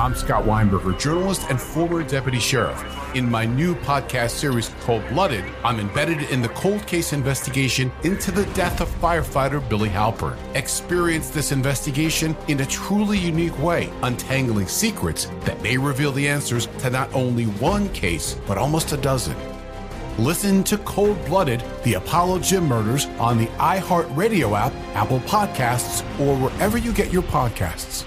I'm Scott Weinberger, journalist and former deputy sheriff. In my new podcast series, Cold Blooded, I'm embedded in the cold case investigation into the death of firefighter Billy Halpern. Experience this investigation in a truly unique way, untangling secrets that may reveal the answers to not only one case, but almost a dozen. Listen to Cold Blooded, the Apollo Gym Murders on the iHeartRadio app, Apple Podcasts, or wherever you get your podcasts.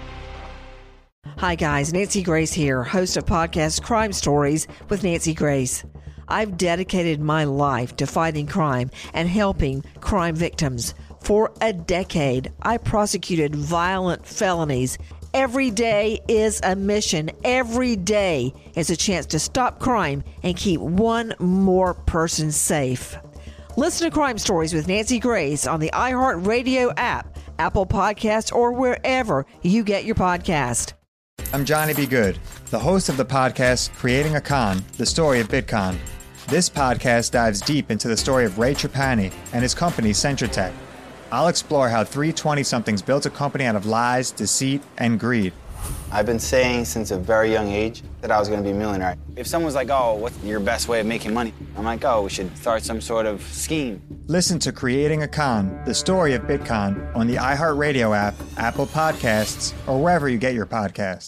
Hi guys, Nancy Grace here, host of podcast Crime Stories with Nancy Grace. I've dedicated my life to fighting crime and helping crime victims. For a decade, I prosecuted violent felonies. Every day is a mission. Every day is a chance to stop crime and keep one more person safe. Listen to Crime Stories with Nancy Grace on the iHeartRadio app, Apple Podcasts, or wherever you get your podcast. I'm Johnny B. Good, the host of the podcast Creating a Con, the story of Bitcoin. This podcast dives deep into the story of Ray Trapani and his company Centratech. I'll explore how three 20-somethings built a company out of lies, deceit, and greed. I've been saying since a very young age that I was going to be a millionaire. If someone's like, oh, what's your best way of making money? I'm like, oh, we should start some sort of scheme. Listen to Creating a Con, the story of Bitcoin on the iHeartRadio app, Apple Podcasts, or wherever you get your podcasts.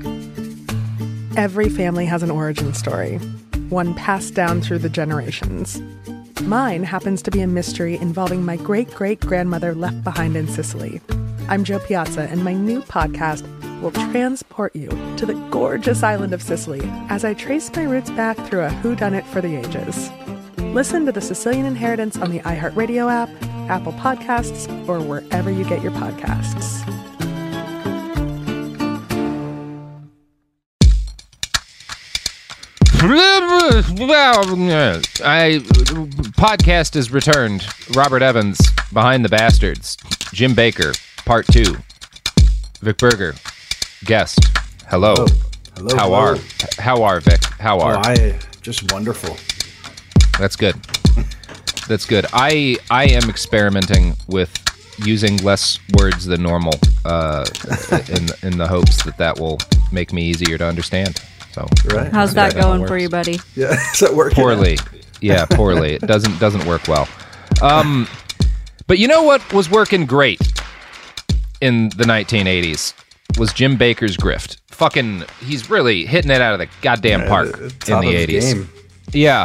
Every family has an origin story, one passed down through the generations. Mine happens to be a mystery involving my great-great-grandmother left behind in Sicily. I'm Joe Piazza, and my new podcast will transport you to the gorgeous island of Sicily as I trace my roots back through a whodunit for the ages. Listen to The Sicilian Inheritance on the iHeartRadio app, Apple Podcasts, or wherever you get your podcasts. Podcast is returned. Robert Evans, Behind the Bastards. Jim Baker, Part 2. Vic Berger, guest. Hello. Hello. How are Vic? How are? I just wonderful. That's good. That's good. I am experimenting with using less words than normal in the hopes that will make me easier to understand. So, right. How's that going for you, buddy? Yeah, is that working? Poorly. Yeah, poorly. It doesn't work well. But you know what was working great in the 1980s was Jim Baker's grift. Fucking, he's really hitting it out of the goddamn park in the 80s. Game. Yeah.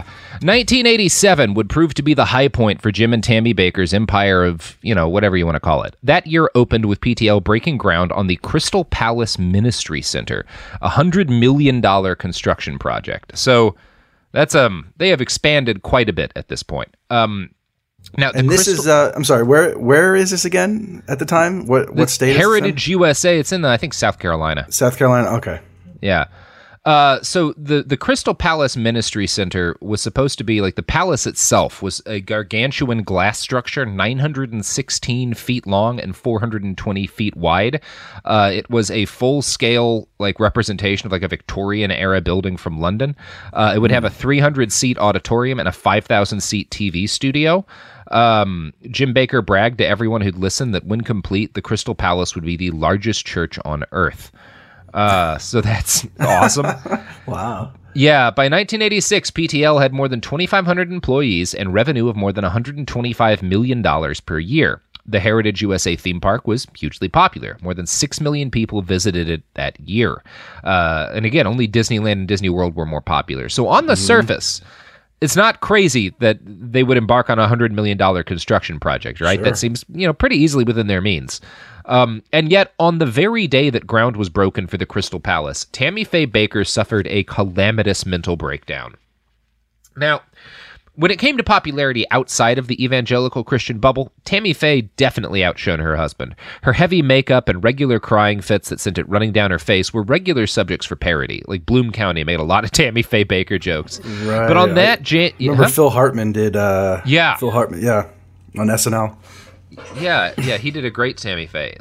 1987 would prove to be the high point for Jim and Tammy Baker's empire of, whatever you want to call it. That year opened with PTL breaking ground on the Crystal Palace Ministry Center, a $100 million construction project. So that's they have expanded quite a bit at this point. Now, and this is I'm sorry, where is this again at the time? What state? Heritage USA. It's in I think South Carolina. South Carolina. Okay. Yeah. So the Crystal Palace Ministry Center was supposed to be like the palace itself was a gargantuan glass structure, 916 feet long and 420 feet wide. It was a full-scale representation of a Victorian era building from London. It would have a 300-seat auditorium and a 5,000-seat TV studio. Jim Baker bragged to everyone who'd listened that when complete, the Crystal Palace would be the largest church on Earth. So that's awesome. Wow. Yeah, by 1986, PTL had more than 2,500 employees and revenue of more than $125 million per year. The Heritage USA theme park was hugely popular. More than 6 million people visited it that year. And again, only Disneyland and Disney World were more popular. So on the surface, it's not crazy that they would embark on a $100 million construction project, right? Sure. That seems, pretty easily within their means. And yet, on the very day that ground was broken for the Crystal Palace, Tammy Faye Baker suffered a calamitous mental breakdown. Now, when it came to popularity outside of the evangelical Christian bubble, Tammy Faye definitely outshone her husband. Her heavy makeup and regular crying fits that sent it running down her face were regular subjects for parody. Bloom County made a lot of Tammy Faye Baker jokes. Right. But on that... remember Phil Hartman did... yeah. Phil Hartman, yeah, on SNL. Yeah, he did a great Tammy Faye.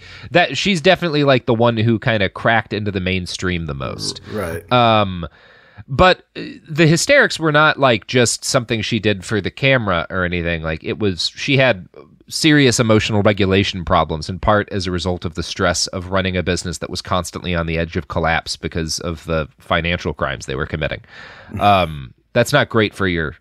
She's definitely the one who kind of cracked into the mainstream the most. Right. But the hysterics were not like just something she did for the camera or anything. Like she had serious emotional regulation problems, in part as a result of the stress of running a business that was constantly on the edge of collapse because of the financial crimes they were committing. That's not great for your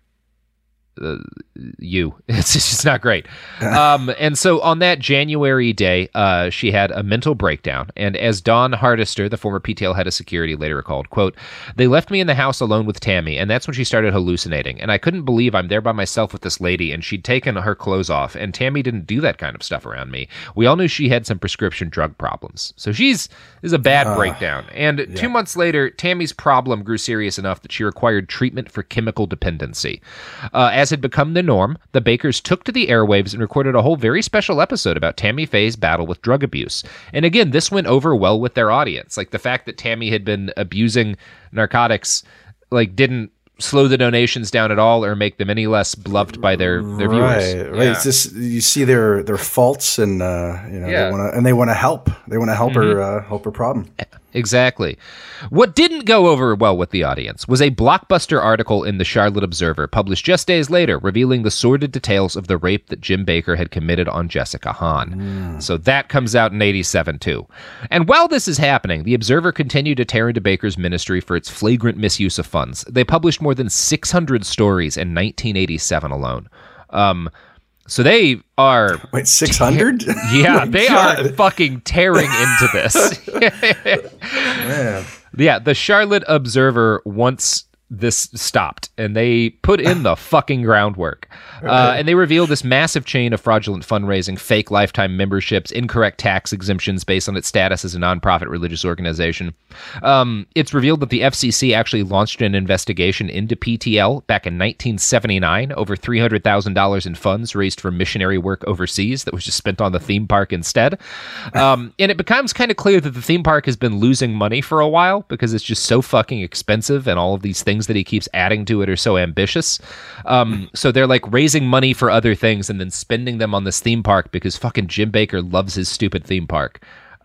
it's just not great. And so on that January day, she had a mental breakdown. And as Dawn Hardister, the former PTL head of security, later recalled, quote, "They left me in the house alone with Tammy, and that's when she started hallucinating. And I couldn't believe I'm there by myself with this lady, and she'd taken her clothes off, and Tammy didn't do that kind of stuff around me. We all knew she had some prescription drug problems." So this is a bad breakdown. And 2 months later, Tammy's problem grew serious enough that she required treatment for chemical dependency. As had become the norm, the Bakers took to the airwaves and recorded a whole very special episode about Tammy Faye's battle with drug abuse. And again, this went over well with their audience. Like, the fact that Tammy had been abusing narcotics, like, didn't slow the donations down at all or make them any less beloved by their viewers. Right. Yeah. It's just, you see their faults, and they want to help. They want to help her problem. Exactly. What didn't go over well with the audience was a blockbuster article in the Charlotte Observer, published just days later, revealing the sordid details of the rape that Jim Bakker had committed on Jessica Hahn. So that comes out in 87 too. And while this is happening, the Observer continued to tear into Bakker's ministry for its flagrant misuse of funds. They published more than 600 stories in 1987 alone. So they are... Wait, 600? Yeah, they are fucking tearing into this. Man. Yeah, the Charlotte Observer wants this stopped, and they put in the fucking groundwork. And they revealed this massive chain of fraudulent fundraising, fake lifetime memberships, incorrect tax exemptions based on its status as a nonprofit religious organization. It's revealed that the FCC actually launched an investigation into PTL back in 1979, over $300,000 in funds raised for missionary work overseas that was just spent on the theme park instead. And it becomes kind of clear that the theme park has been losing money for a while because it's just so fucking expensive, and all of these things that he keeps adding to it are so ambitious. So they're like raising money for other things and then spending them on this theme park because fucking Jim Bakker loves his stupid theme park.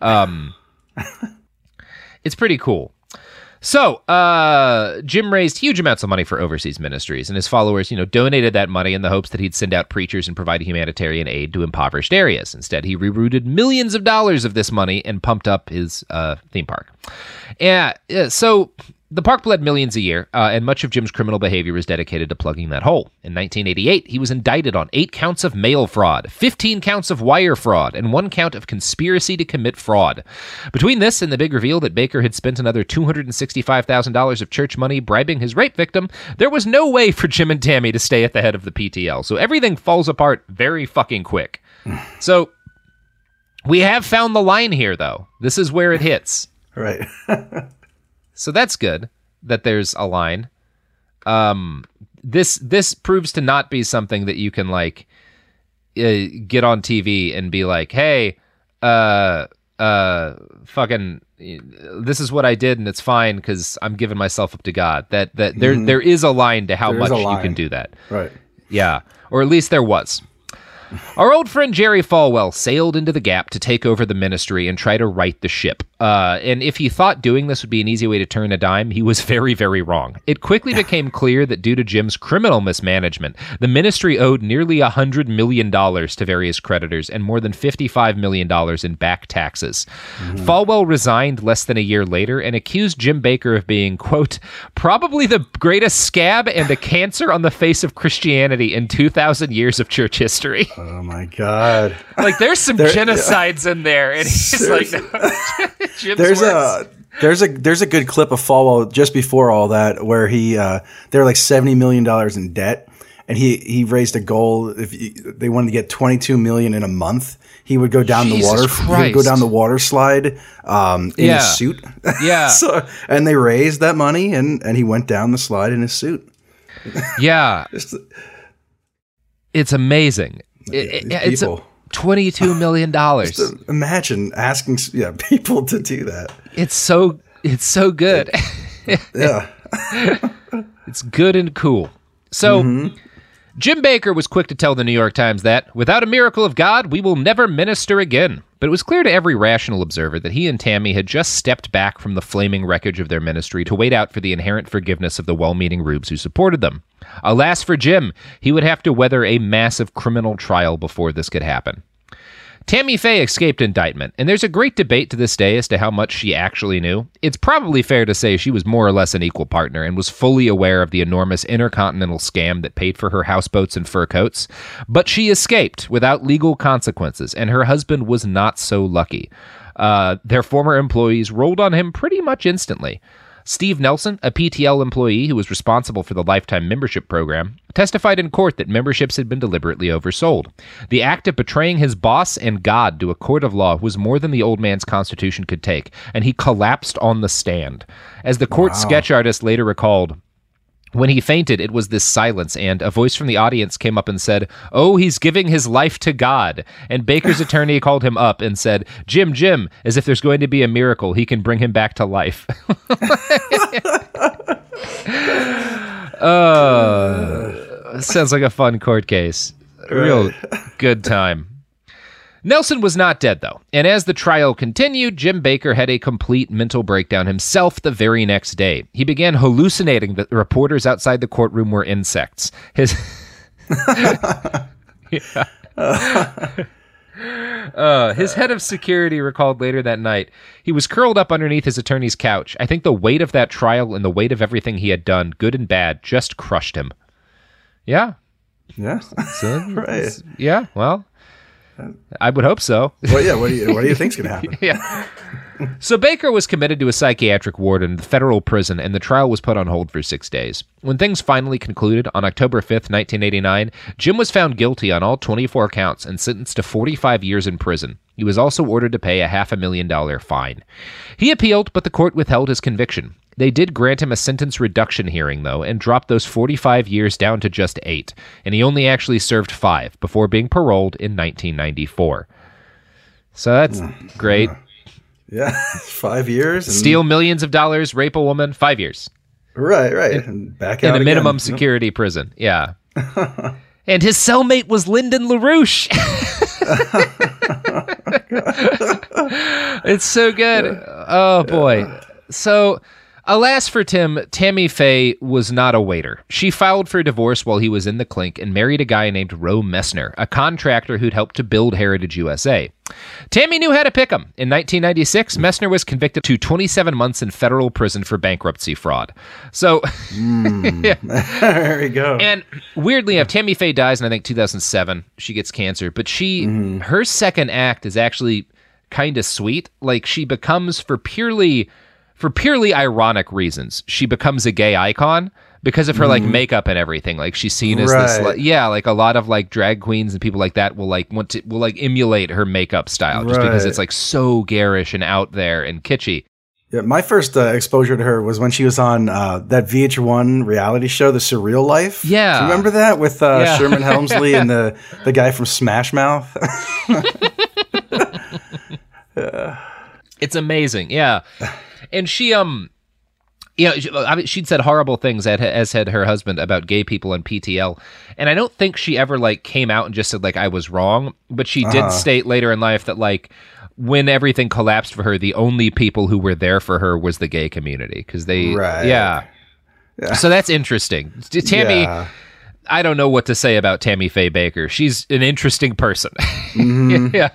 It's pretty cool. So, Jim raised huge amounts of money for overseas ministries, and his followers, donated that money in the hopes that he'd send out preachers and provide humanitarian aid to impoverished areas. Instead, he rerouted millions of dollars of this money and pumped up his theme park. So the park bled millions a year, and much of Jim's criminal behavior was dedicated to plugging that hole. In 1988, he was indicted on 8 counts of mail fraud, 15 counts of wire fraud, and 1 count of conspiracy to commit fraud. Between this and the big reveal that Bakker had spent another $265,000 of church money bribing his rape victim, there was no way for Jim and Tammy to stay at the head of the PTL, so everything falls apart very fucking quick. So, we have found the line here, though. This is where it hits. Right. So that's good that there's a line. This proves to not be something that you can like get on TV and be like, hey, fucking, this is what I did and it's fine because I'm giving myself up to God. That there is a line to how much you can do that. Right. Yeah, or at least there was. Our old friend Jerry Falwell sailed into the Gap to take over the ministry and try to right the ship. And if he thought doing this would be an easy way to turn a dime, he was very, very wrong. It quickly became clear that due to Jim's criminal mismanagement, the ministry owed nearly $100 million to various creditors and more than $55 million in back taxes. Falwell resigned less than a year later and accused Jim Bakker of being, quote, probably the greatest scab and a cancer on the face of Christianity in 2,000 years of church history. Oh my God! Like there's some genocides in there, and he's like, no. There's a good clip of Falwell just before all that where they're like $70 million in debt, and he raised a goal if they wanted to get $22 million in a month, he would go down the water slide in his suit. Yeah. And they raised that money, and he went down the slide in his suit. Yeah. It's amazing. It's $22 million. Just imagine asking people to do that. It's so good. Yeah. It's good and cool. So Jim Bakker was quick to tell the New York Times that, without a miracle of God, we will never minister again. But it was clear to every rational observer that he and Tammy had just stepped back from the flaming wreckage of their ministry to wait out for the inherent forgiveness of the well-meaning rubes who supported them. Alas for Jim, he would have to weather a massive criminal trial before this could happen. Tammy Faye escaped indictment, and there's a great debate to this day as to how much she actually knew. It's probably fair to say she was more or less an equal partner and was fully aware of the enormous intercontinental scam that paid for her houseboats and fur coats. But she escaped without legal consequences, and her husband was not so lucky. Their former employees rolled on him pretty much instantly. Steve Nelson, a PTL employee who was responsible for the lifetime membership program, testified in court that memberships had been deliberately oversold. The act of betraying his boss and God to a court of law was more than the old man's constitution could take, and he collapsed on the stand. As the court sketch artist later recalled, when he fainted, it was this silence, and a voice from the audience came up and said, "Oh, he's giving his life to God." And Baker's attorney called him up and said, Jim, as if there's going to be a miracle, he can bring him back to life. Sounds like a fun court case. A real good time. Nelson was not dead, though, and as the trial continued, Jim Bakker had a complete mental breakdown himself the very next day. He began hallucinating that the reporters outside the courtroom were insects. His head of security recalled later that night, he was curled up underneath his attorney's couch. I think the weight of that trial and the weight of everything he had done, good and bad, just crushed him. Yeah. Yeah. So, right. Yeah, well, I would hope so. Well, yeah. What do you think's going to happen? Yeah. So Bakker was committed to a psychiatric ward in the federal prison, and the trial was put on hold for 6 days. When things finally concluded on October 5th, 1989, Jim was found guilty on all 24 counts and sentenced to 45 years in prison. He was also ordered to pay a $500,000 fine. He appealed, but the court withheld his conviction. They did grant him a sentence reduction hearing, though, and dropped those 45 years down to just 8, and he only actually served 5 before being paroled in 1994. So that's great. Yeah, 5 years. Steal millions of dollars, rape a woman, 5 years. Right. And back out in a again. minimum security prison, yeah. And his cellmate was Lyndon LaRouche. It's so good. Oh, boy. So, alas for Tim, Tammy Faye was not a waiter. She filed for divorce while he was in the clink and married a guy named Roe Messner, a contractor who'd helped to build Heritage USA. Tammy knew how to pick him. In 1996, Messner was convicted to 27 months in federal prison for bankruptcy fraud. So, yeah. There you go. And weirdly enough, Tammy Faye dies in, I think, 2007. She gets cancer, but her second act is actually kind of sweet. Like, she becomes, for purely ironic reasons, she becomes a gay icon because of her like makeup and everything. Like, she's seen as this, like a lot of like drag queens and people like that will emulate her makeup style just because it's like so garish and out there and kitschy. Yeah, my first exposure to her was when she was on that VH1 reality show, The Surreal Life. Yeah, do you remember that with Sherman Helmsley and the guy from Smash Mouth? It's amazing. Yeah. And she, she'd said horrible things, as had her husband, about gay people and PTL. And I don't think she ever, like, came out and just said, like, I was wrong. But she did state later in life that, like, when everything collapsed for her, the only people who were there for her was the gay community. Because they, yeah. So that's interesting. Tammy, I don't know what to say about Tammy Faye Bakker. She's an interesting person. Yeah.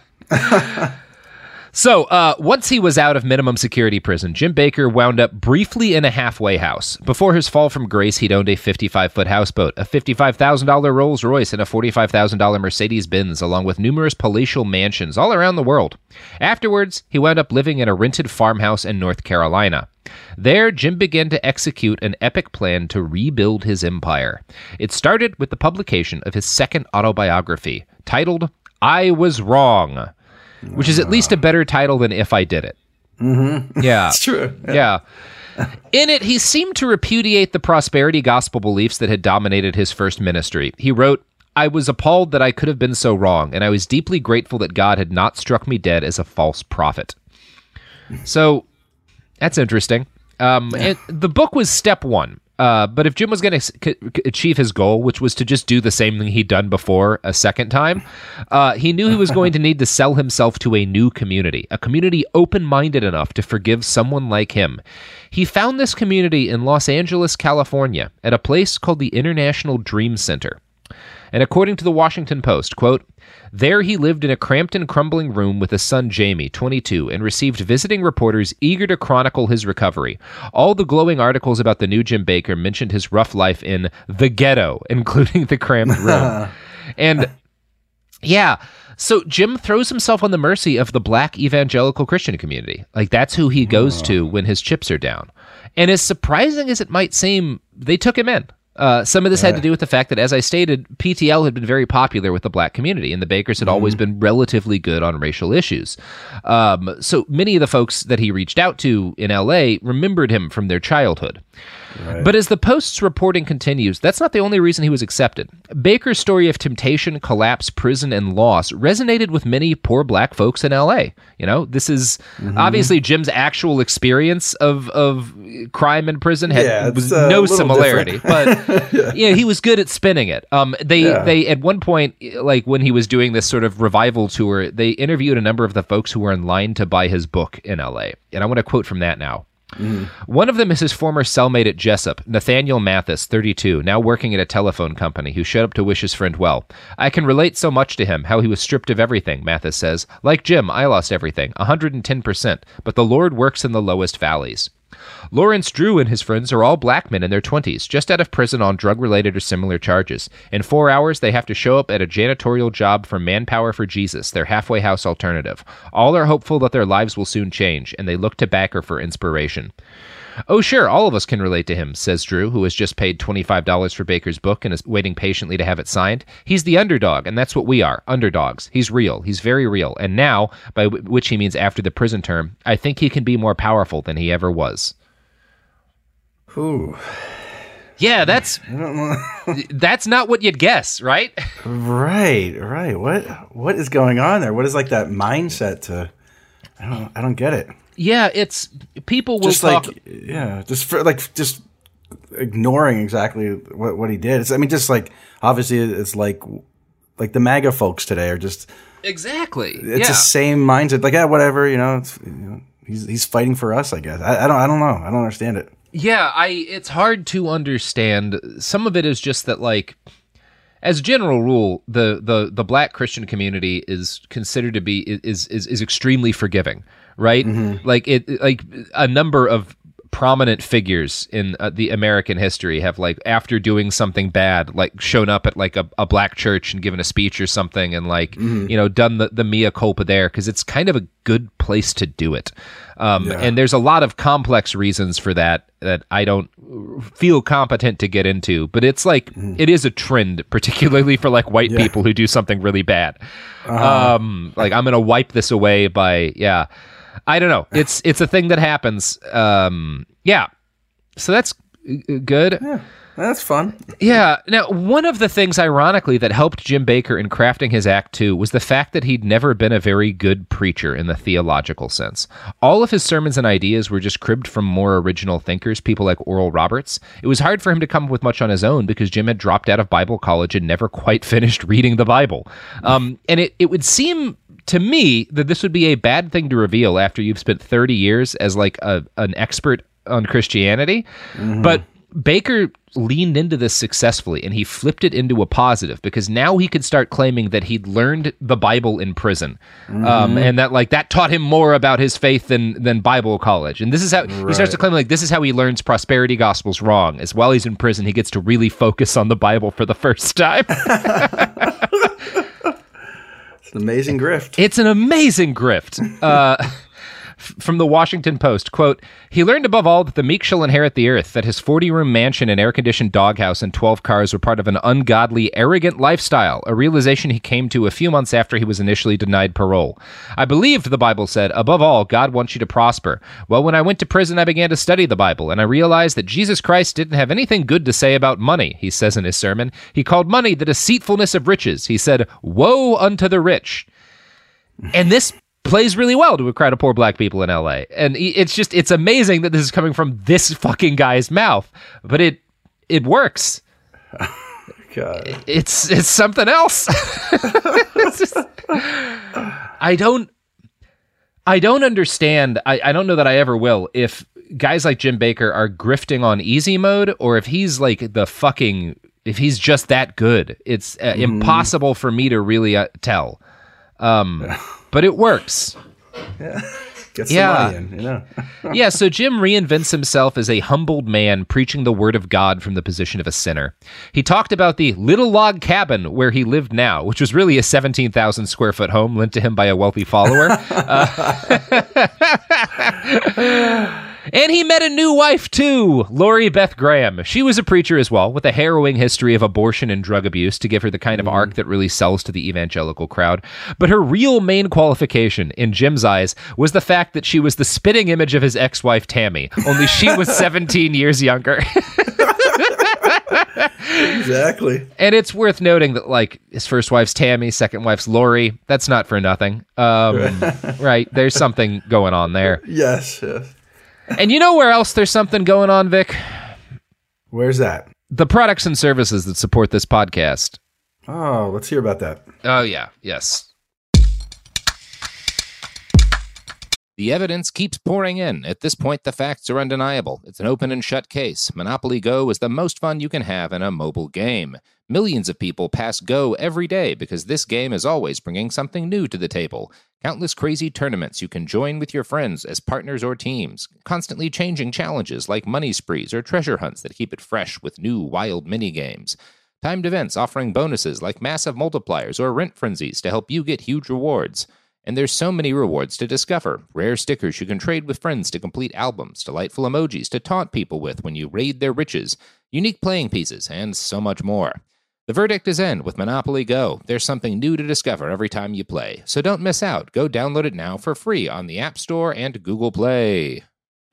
So, once he was out of minimum security prison, Jim Bakker wound up briefly in a halfway house. Before his fall from grace, he'd owned a 55-foot houseboat, a $55,000 Rolls-Royce, and a $45,000 Mercedes-Benz, along with numerous palatial mansions all around the world. Afterwards, he wound up living in a rented farmhouse in North Carolina. There, Jim began to execute an epic plan to rebuild his empire. It started with the publication of his second autobiography, titled I Was Wrong, which is at least a better title than If I Did It. Mm-hmm. Yeah. It's true. Yeah. In it, he seemed to repudiate the prosperity gospel beliefs that had dominated his first ministry. He wrote, I was appalled that I could have been so wrong, and I was deeply grateful that God had not struck me dead as a false prophet. So, that's interesting. And the book was step one. But if Jim was going to achieve his goal, which was to just do the same thing he'd done before a second time, he knew he was going to need to sell himself to a new community, a community open-minded enough to forgive someone like him. He found this community in Los Angeles, California, at a place called the International Dream Center. And according to the Washington Post, quote, there he lived in a cramped and crumbling room with his son Jamie, 22, and received visiting reporters eager to chronicle his recovery. All the glowing articles about the new Jim Bakker mentioned his rough life in the ghetto, including the cramped room. And yeah, so Jim throws himself on the mercy of the black evangelical Christian community. Like, that's who he goes to when his chips are down. And as surprising as it might seem, they took him in. Some of this had to do with the fact that, as I stated, PTL had been very popular with the black community, and the Bakkers had always been relatively good on racial issues. So many of the folks that he reached out to in LA remembered him from their childhood. Right. But as the Post's reporting continues, that's not the only reason he was accepted. Bakker's story of temptation, collapse, prison, and loss resonated with many poor black folks in LA. You know, this is obviously Jim's actual experience of crime in prison was no similarity, but he was good at spinning it. They at one point, like when he was doing this sort of revival tour, they interviewed a number of the folks who were in line to buy his book in LA. And I want to quote from that now. One of them is his former cellmate at Jessup, Nathaniel Mathis, 32, now working at a telephone company, who showed up to wish his friend well. I can relate so much to him, how he was stripped of everything, Mathis says. Like Jim, I lost everything, 110%, but the Lord works in the lowest valleys. Lawrence Drew and his friends are all black men in their 20s, just out of prison on drug-related or similar charges. In 4 hours, they have to show up at a janitorial job for Manpower for Jesus, their halfway house alternative. All are hopeful that their lives will soon change, and they look to Bakker for inspiration. Oh, sure, all of us can relate to him, says Drew, who has just paid $25 for Bakker's book and is waiting patiently to have it signed. He's the underdog, and that's what we are, underdogs. He's real. He's very real. And now, by which he means after the prison term, I think he can be more powerful than he ever was. Ooh. Yeah, that's not what you'd guess, right? Right. What is going on there? What is like that mindset to? I don't get it. Yeah, it's people will just talk. Just ignoring exactly what he did. Obviously it's like the MAGA folks today are just exactly. It's the same mindset. Like, whatever. He's fighting for us. I guess. I don't know. I don't understand it. Yeah, it's hard to understand. Some of it is just that, like, as a general rule, the black Christian community is considered to be is extremely forgiving, right? Mm-hmm. Like a number of prominent figures in the American history have, like, after doing something bad, like shown up at like a black church and given a speech or something, and like done the mea culpa there, because it's kind of a good place to do it. And there's a lot of complex reasons for that I don't feel competent to get into, but it's like it is a trend, particularly for like white people who do something really bad. Like, I'm gonna wipe this away by I don't know. It's a thing that happens. So that's good. Yeah, that's fun. Yeah. Now, one of the things, ironically, that helped Jim Bakker in crafting his Act 2 was the fact that he'd never been a very good preacher in the theological sense. All of his sermons and ideas were just cribbed from more original thinkers, people like Oral Roberts. It was hard for him to come up with much on his own because Jim had dropped out of Bible college and never quite finished reading the Bible. And it would seem to me that this would be a bad thing to reveal after you've spent 30 years as like an expert on Christianity. But Bakker leaned into this successfully, and he flipped it into a positive, because now he could start claiming that he'd learned the Bible in prison, and that like that taught him more about his faith than Bible college. And this is how he starts to claim, like, this is how he learns prosperity gospel's wrong, as while he's in prison he gets to really focus on the Bible for the first time. It's an amazing grift. It's an amazing grift. From the Washington Post, quote, he learned above all that the meek shall inherit the earth, that his 40-room mansion and air-conditioned doghouse and 12 cars were part of an ungodly, arrogant lifestyle, a realization he came to a few months after he was initially denied parole. I believed, the Bible said, above all, God wants you to prosper. Well, when I went to prison, I began to study the Bible, and I realized that Jesus Christ didn't have anything good to say about money, he says in his sermon. He called money the deceitfulness of riches. He said, woe unto the rich. And this plays really well to a crowd of poor black people in LA. And it's amazing that this is coming from this fucking guy's mouth, but it works. God. It's something else. I don't understand. I don't know that I ever will, if guys like Jim Bakker are grifting on easy mode, or if he's like if he's just that good. It's impossible for me to really tell. But it works. Get some money in, you know. Yeah, so Jim reinvents himself as a humbled man preaching the word of God from the position of a sinner. He talked about the little log cabin where he lived now, which was really a 17,000 square foot home lent to him by a wealthy follower. And he met a new wife, too, Lori Beth Graham. She was a preacher as well, with a harrowing history of abortion and drug abuse to give her the kind of arc that really sells to the evangelical crowd. But her real main qualification, in Jim's eyes, was the fact that she was the spitting image of his ex-wife, Tammy, only she was 17 years younger. Exactly. And it's worth noting that, like, his first wife's Tammy, second wife's Lori. That's not for nothing. Right? There's something going on there. Yes. And you know where else there's something going on, Vic? Where's that? The products and services that support this podcast. Oh, let's hear about that. Oh, yeah. Yes. The evidence keeps pouring in. At this point, the facts are undeniable. It's an open and shut case. Monopoly Go is the most fun you can have in a mobile game. Millions of people pass Go every day because this game is always bringing something new to the table. Countless crazy tournaments you can join with your friends as partners or teams. Constantly changing challenges like money sprees or treasure hunts that keep it fresh with new wild mini-games. Timed events offering bonuses like massive multipliers or rent frenzies to help you get huge rewards. And there's so many rewards to discover. Rare stickers you can trade with friends to complete albums, delightful emojis to taunt people with when you raid their riches, unique playing pieces, and so much more. The verdict is in with Monopoly Go. There's something new to discover every time you play. So don't miss out. Go download it now for free on the App Store and Google Play.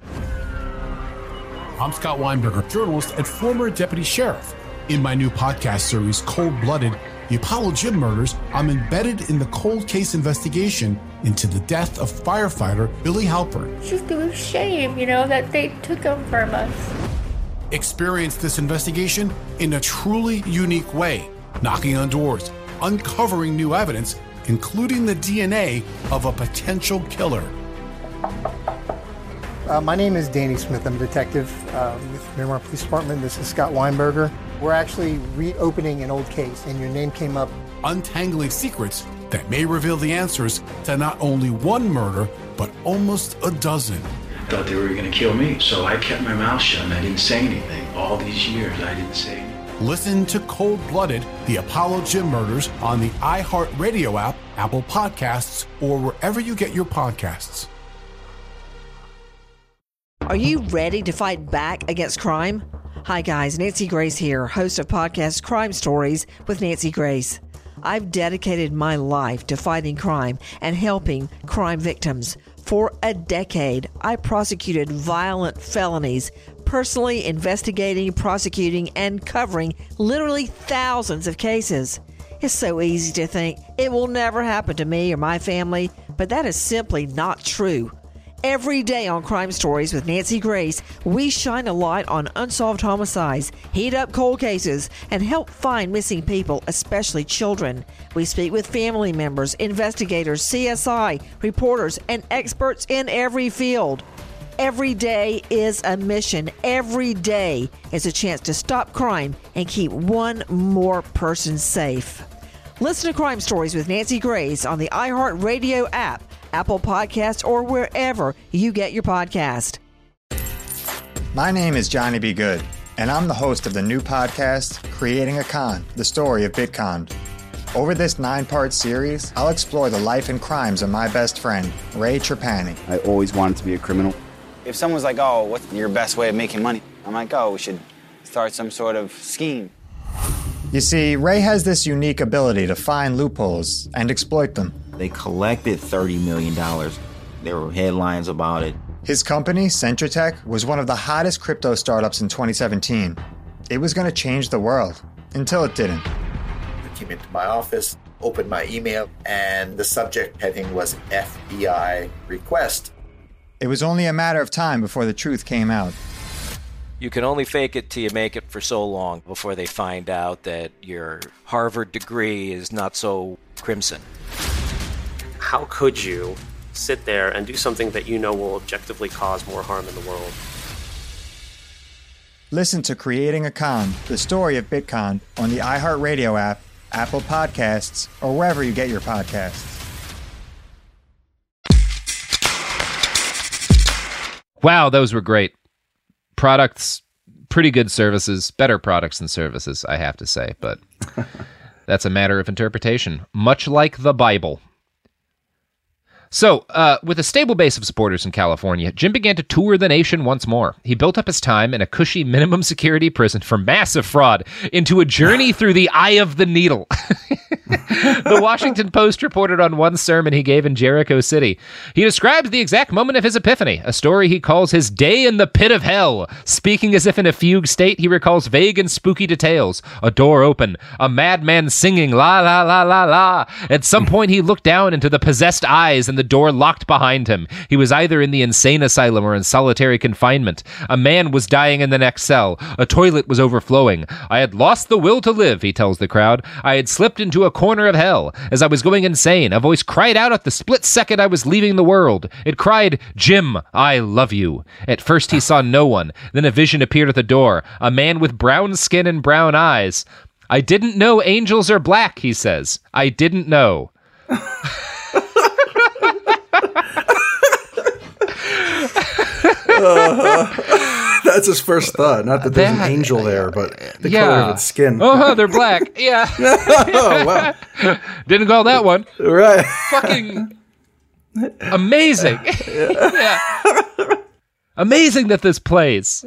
I'm Scott Weinberger, journalist and former deputy sheriff. In my new podcast series, Cold Blooded, The Apollo Gym Murders, I'm embedded in the cold case investigation into the death of firefighter Billy Halpern. It's just a shame, that they took him from us. Experience this investigation in a truly unique way, knocking on doors, uncovering new evidence, including the DNA of a potential killer. My name is Danny Smith. I'm a detective with Miramar Police Department. This is Scott Weinberger. We're actually reopening an old case, and your name came up. Untangling secrets that may reveal the answers to not only one murder, but almost a dozen. I thought they were going to kill me, so I kept my mouth shut and I didn't say anything. All these years, I didn't say anything. Listen to Cold Blooded, The Apollo Gym Murders on the iHeartRadio app, Apple Podcasts, or wherever you get your podcasts. Are you ready to fight back against crime? Hi guys, Nancy Grace here, host of podcast Crime Stories with Nancy Grace. I've dedicated my life to fighting crime and helping crime victims. For a decade, I prosecuted violent felonies, personally investigating, prosecuting, and covering literally thousands of cases. It's so easy to think it will never happen to me or my family, but that is simply not true. Every day on Crime Stories with Nancy Grace, we shine a light on unsolved homicides, heat up cold cases, and help find missing people, especially children. We speak with family members, investigators, CSI, reporters, and experts in every field. Every day is a mission. Every day is a chance to stop crime and keep one more person safe. Listen to Crime Stories with Nancy Grace on the iHeartRadio app, Apple Podcasts, or wherever you get your podcast. My name is Johnny B. Good, and I'm the host of the new podcast, Creating a Con, the story of Bitcon. Over this 9-part series, I'll explore the life and crimes of my best friend, Ray Trapani. I always wanted to be a criminal. If someone's like, oh, what's your best way of making money? I'm like, oh, we should start some sort of scheme. You see, Ray has this unique ability to find loopholes and exploit them. They collected $30 million. There were headlines about it. His company, Centratech, was one of the hottest crypto startups in 2017. It was going to change the world, until it didn't. I came into my office. opened my email, and the subject heading was FBI request. It was only a matter of time before the truth came out. You can only fake it till you make it for so long before they find out that your Harvard degree is not so crimson. How could you sit there and do something that you know will objectively cause more harm in the world? Listen to Creating a Con, the story of Bitcon, on the iHeartRadio app, Apple Podcasts, or wherever you get your podcasts. Wow, those were great. Products, pretty good services, better products than services, I have to say, but that's a matter of interpretation, much like the Bible. So, with a stable base of supporters in California, Jim began to tour the nation once more. He built up his time in a cushy minimum security prison for massive fraud into a journey through the eye of the needle. The Washington Post reported on one sermon he gave in Jericho City. He describes the exact moment of his epiphany, a story he calls his day in the pit of hell. Speaking as if in a fugue state, he recalls vague and spooky details. A door open, a madman singing la la la la la. At some point he looked down into the possessed eyes and the door locked behind him. He was either in the insane asylum or in solitary confinement. A man was dying in the next cell. A toilet was overflowing. I had lost the will to live, he tells the crowd. I had slipped into a corner of hell. As I was going insane, a voice cried out at the split second I was leaving the world. It cried, "Jim, I love you." At first he saw no one. Then a vision appeared at the door. A man with brown skin and brown eyes. I didn't know angels are black, he says. I didn't know. That's his first thought. Not that there's an angel there, but the color of its skin. Oh, they're black. Yeah. Oh, wow. Didn't call that one. Right. Fucking amazing. Yeah. Amazing that this plays.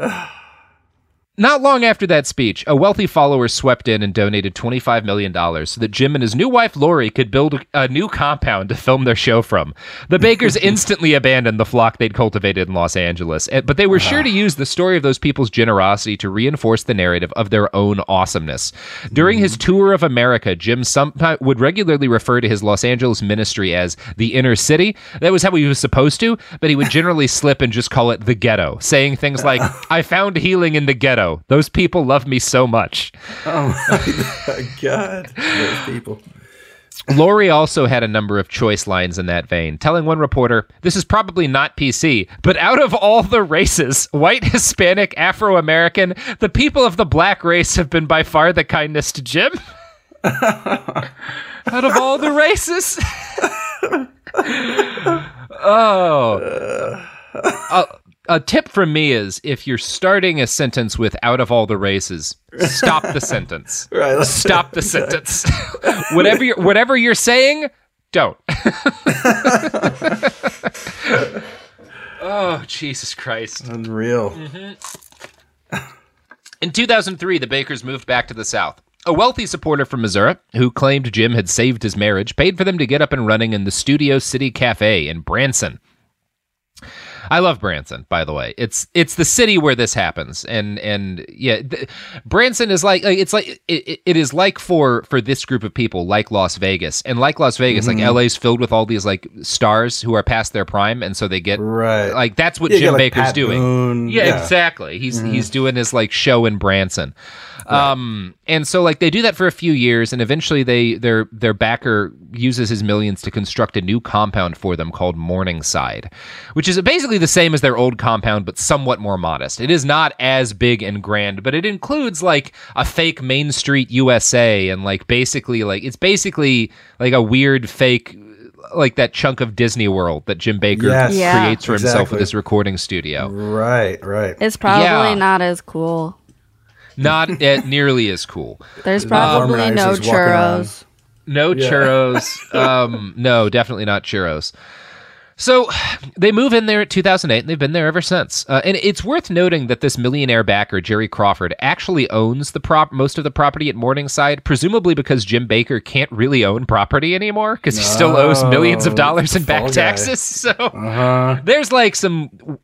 Not long after that speech, a wealthy follower swept in and donated $25 million so that Jim and his new wife, Lori, could build a new compound to film their show from. The Bakers instantly abandoned the flock they'd cultivated in Los Angeles, but they were sure to use the story of those people's generosity to reinforce the narrative of their own awesomeness. During his tour of America, Jim would regularly refer to his Los Angeles ministry as the inner city. That was how he was supposed to, but he would generally slip and just call it the ghetto, saying things like, I found healing in the ghetto. Those people love me so much. Oh my God. Those people. Lori also had a number of choice lines in that vein, telling one reporter, this is probably not PC, but out of all the races, white, Hispanic, Afro-American, the people of the black race have been by far the kindest to Jim. Out of all the races. A tip from me is, if you're starting a sentence with "out of all the races," stop the sentence. Right. Stop the sentence. whatever you're saying, don't. Oh, Jesus Christ. Unreal. Mm-hmm. In 2003, the Bakers moved back to the South. A wealthy supporter from Missouri, who claimed Jim had saved his marriage, paid for them to get up and running in the Studio City Cafe in Branson. I love Branson, by the way. It's the city where this happens, and yeah, Branson is like it is like for this group of people, like Las Vegas, and like Las Vegas, like LA's filled with all these like stars who are past their prime, and so they get like that's what Jim Baker's like doing. Yeah, exactly. He's doing his like show in Branson. Right. And so like they do that for a few years, and eventually their backer uses his millions to construct a new compound for them called Morningside, which is basically the same as their old compound, but somewhat more modest. It is not as big and grand, but it includes like a fake Main Street USA, and like basically like it's basically like a weird fake, like that chunk of Disney World that Jim Baker creates for himself with his recording studio. Right. It's probably not as cool. Not nearly as cool. There's probably no churros. No churros. No, definitely not churros. So they move in there at 2008, and they've been there ever since. And it's worth noting that this millionaire backer, Jerry Crawford, actually owns most of the property at Morningside, presumably because Jim Baker can't really own property anymore because he still owes millions of dollars in back taxes. So there's like some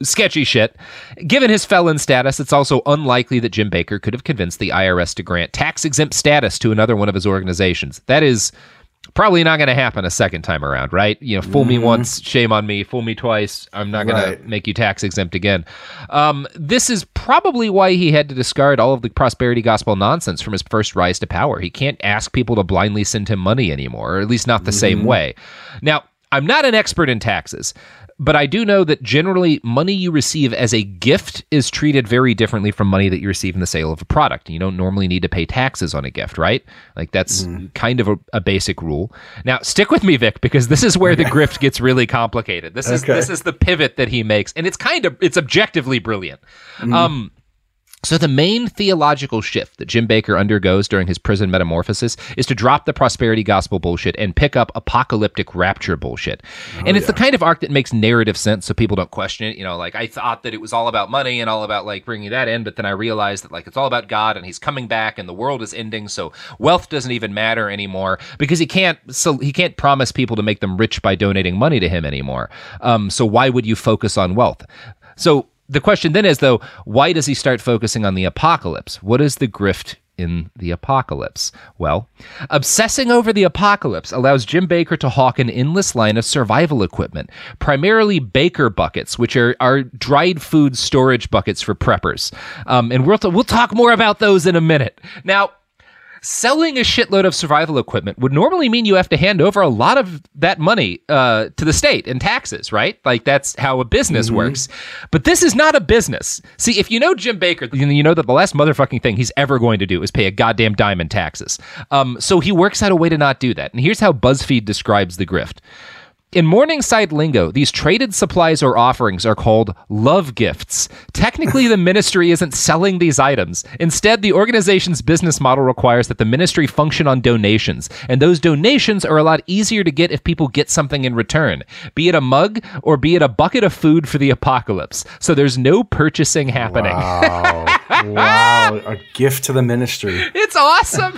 sketchy shit. Given his felon status, it's also unlikely that Jim Baker could have convinced the IRS to grant tax-exempt status to another one of his organizations. That is probably not going to happen a second time around, right? You know, fool me once, shame on me. Fool me twice, I'm not going to make you tax-exempt again. This is probably why he had to discard all of the prosperity gospel nonsense from his first rise to power. He can't ask people to blindly send him money anymore, or at least not the same way. Now, I'm not an expert in taxes, but I do know that generally money you receive as a gift is treated very differently from money that you receive in the sale of a product. You don't normally need to pay taxes on a gift, right? Like that's kind of a basic rule. Now, stick with me, Vic, because this is where the grift gets really complicated. This is the pivot that he makes, and it's objectively brilliant. So the main theological shift that Jim Baker undergoes during his prison metamorphosis is to drop the prosperity gospel bullshit and pick up apocalyptic rapture bullshit. And it's the kind of arc that makes narrative sense so people don't question it. You know, like I thought that it was all about money and all about like bringing that in, but then I realized that like it's all about God and he's coming back and the world is ending, so wealth doesn't even matter anymore because he can't promise people to make them rich by donating money to him anymore. So why would you focus on wealth? So the question then is, though, why does he start focusing on the apocalypse? What is the grift in the apocalypse? Well, obsessing over the apocalypse allows Jim Baker to hawk an endless line of survival equipment, primarily Baker buckets, which are dried food storage buckets for preppers. And we'll talk more about those in a minute. Now, selling a shitload of survival equipment would normally mean you have to hand over a lot of that money to the state in taxes, right? Like that's how a business works. But this is not a business. See, if you know Jim Baker, you know that the last motherfucking thing he's ever going to do is pay a goddamn dime in taxes. So he works out a way to not do that. And here's how BuzzFeed describes the grift. In Morningside lingo, these traded supplies or offerings are called love gifts. Technically, the ministry isn't selling these items. Instead, the organization's business model requires that the ministry function on donations, and those donations are a lot easier to get if people get something in return, be it a mug or be it a bucket of food for the apocalypse. So there's no purchasing happening. Wow, a gift to the ministry. It's awesome.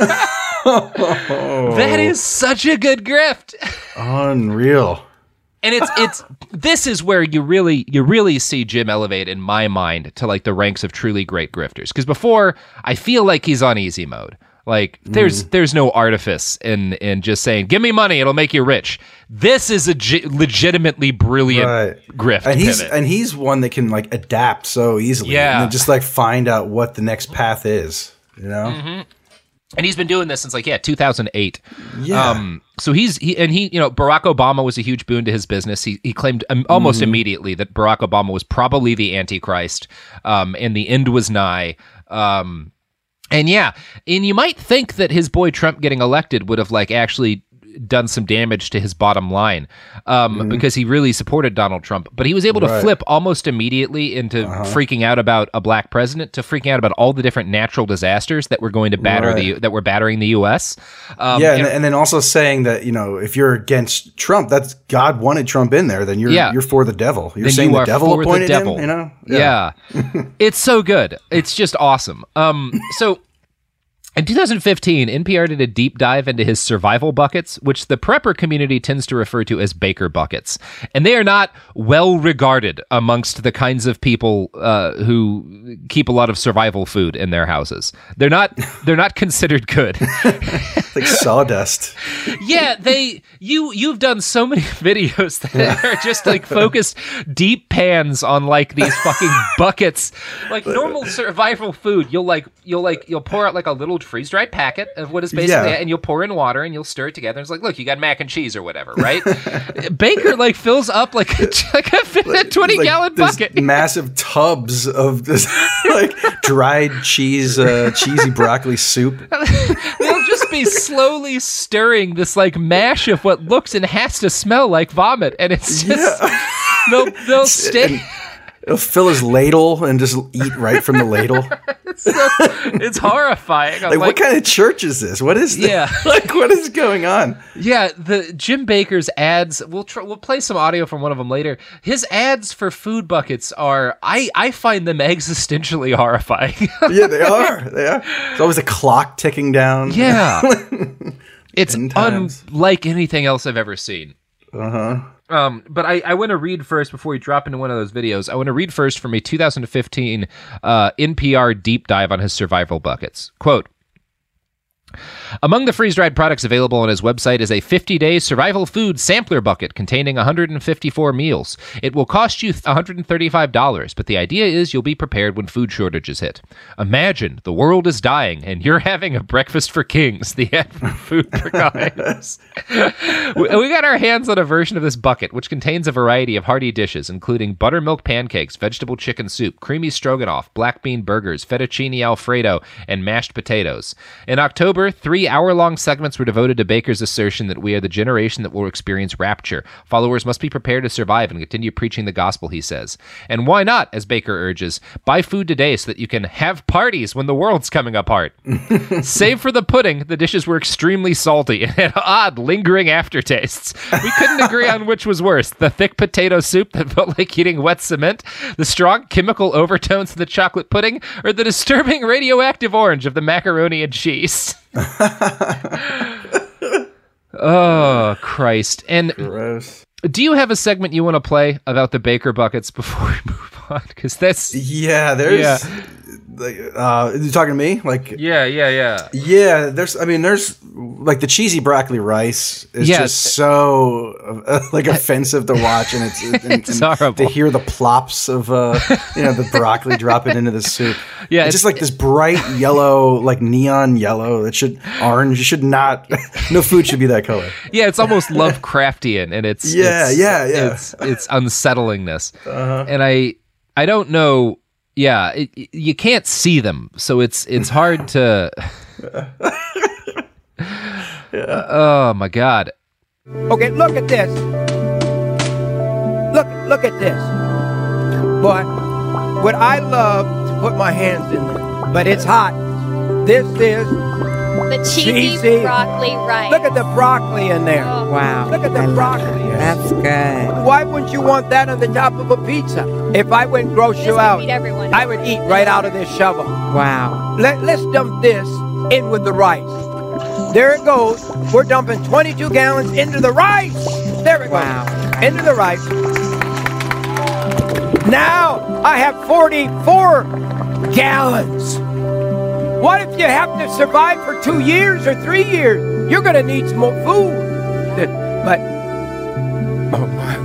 That is such a good grift. Unreal. And it's this is where you really see Jim elevate in my mind to like the ranks of truly great grifters. Because before, I feel like he's on easy mode. Like there's no artifice in just saying, give me money, it'll make you rich. This is a legitimately brilliant grift. And he's one that can like adapt so easily. Yeah. And then just like find out what the next path is, you know? Mm-hmm. And he's been doing this since 2008. Yeah. So he Barack Obama was a huge boon to his business. He claimed almost immediately that Barack Obama was probably the Antichrist, and the end was nigh. And you might think that his boy Trump getting elected would have like actually done some damage to his bottom line, because he really supported Donald Trump, but he was able to flip almost immediately into freaking out about a black president to freaking out about all the different natural disasters that were going to battering the U.S. And then also saying that, you know, if you're against Trump, that's God wanted Trump in there, then you're for the devil. You're saying the devil appointed him, you know? Yeah. It's so good. It's just awesome. So in 2015, NPR did a deep dive into his survival buckets, which the prepper community tends to refer to as Baker buckets. And they are not well regarded amongst the kinds of people who keep a lot of survival food in their houses. They're not considered good. Like sawdust. Yeah, you've done so many videos that are just like focused deep pans on like these fucking buckets. Like normal survival food, you'll pour out like a little freeze-dried packet of what is basically and you'll pour in water and you'll stir it together. It's like, look, you got mac and cheese or whatever, right? Baker like fills up like a 20-gallon bucket. Massive tubs of this like dried cheese, cheesy broccoli soup. They'll just be slowly stirring this like mash of what looks and has to smell like vomit, and it's just they'll stay. He'll fill his ladle and just eat right from the ladle. It's horrifying. Like, what kind of church is this? What is this? Yeah. Like, what is going on? Yeah, the Jim Baker's ads, we'll play some audio from one of them later. His ads for food buckets are, I find them existentially horrifying. Yeah, they are. There's always a clock ticking down. Yeah. It's unlike anything else I've ever seen. But I want to read first before we drop into one of those videos. I want to read first from a 2015 NPR deep dive on his survival buckets. Quote, among the freeze-dried products available on his website is a 50-day survival food sampler bucket containing 154 meals. It will cost you $135, but the idea is you'll be prepared when food shortages hit. Imagine the world is dying and you're having a breakfast for kings, the ad for food provides. We got our hands on a version of this bucket, which contains a variety of hearty dishes, including buttermilk pancakes, vegetable chicken soup, creamy stroganoff, black bean burgers, fettuccine alfredo, and mashed potatoes. In October, 3 hour-long segments were devoted to Baker's assertion that we are the generation that will experience rapture. Followers must be prepared to survive and continue preaching the gospel, he says. And why not, as Baker urges, buy food today so that you can have parties when the world's coming apart. Save for the pudding, the dishes were extremely salty and had odd, lingering aftertastes. We couldn't agree on which was worse, the thick potato soup that felt like eating wet cement, the strong chemical overtones of the chocolate pudding, or the disturbing radioactive orange of the macaroni and cheese. Oh, Christ. And gross. Do you have a segment you want to play about the Baker buckets before we move on? Because that's... Yeah, there's... Yeah. Like, you talking to me? Like, yeah. There's like the cheesy broccoli rice is just so like offensive to watch, and it's horrible to hear the plops of the broccoli dropping into the soup. Yeah, it's just like this bright yellow, like neon yellow. Orange. You should not. No food should be that color. Yeah, it's almost Lovecraftian, and it's It's unsettlingness, and I don't know. Yeah, you can't see them, so it's hard to... Oh, my God. Okay, look at this. Look at this. But what I love to put my hands in there, but it's hot. This is... the cheesy broccoli rice. Look at the broccoli in there. Oh. Wow. Look at the broccoli. That's good. Why wouldn't you want that on the top of a pizza? If I went gross you out, I would eat right out of this shovel. Wow. Let's dump this in with the rice. There it goes. We're dumping 22 gallons into the rice. There it goes. Into the rice. Now I have 44 gallons. What if you have to survive for 2 years or 3 years? You're going to need some more food. But, oh my.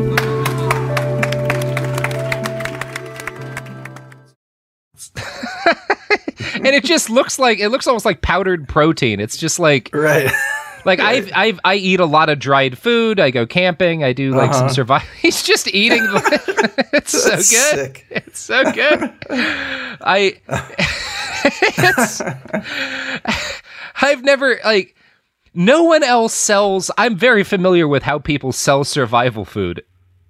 And it just looks almost like powdered protein. It's just like, right. Like I eat a lot of dried food. I go camping. I do like some survival. He's just eating. It's so good. Sick. It's so good. I've never, like, no one else sells. I'm very familiar with how people sell survival food.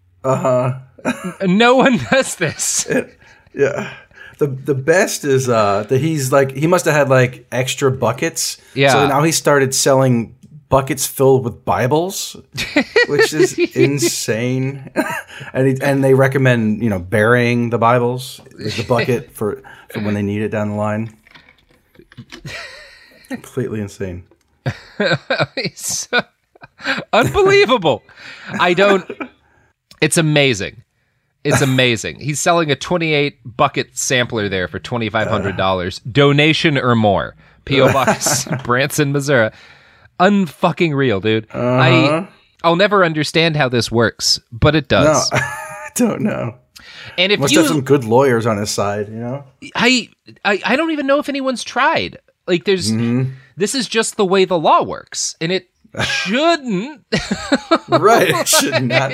No one does this. Yeah. The best is that he's like, he must have had like extra buckets. Yeah. So now he started selling buckets filled with Bibles, which is insane. And they recommend, burying the Bibles with the bucket for when they need it down the line. Completely insane. It's unbelievable. It's amazing. It's amazing. He's selling a 28 bucket sampler there for $2,500. Donation or more. P.O. Box, Branson, Missouri. Unfucking real, dude. I'll never understand how this works, but it does. No, I don't know. And if must have some good lawyers on his side, I don't even know if anyone's tried. Like, this is just the way the law works, and it shouldn't. Right, it should not.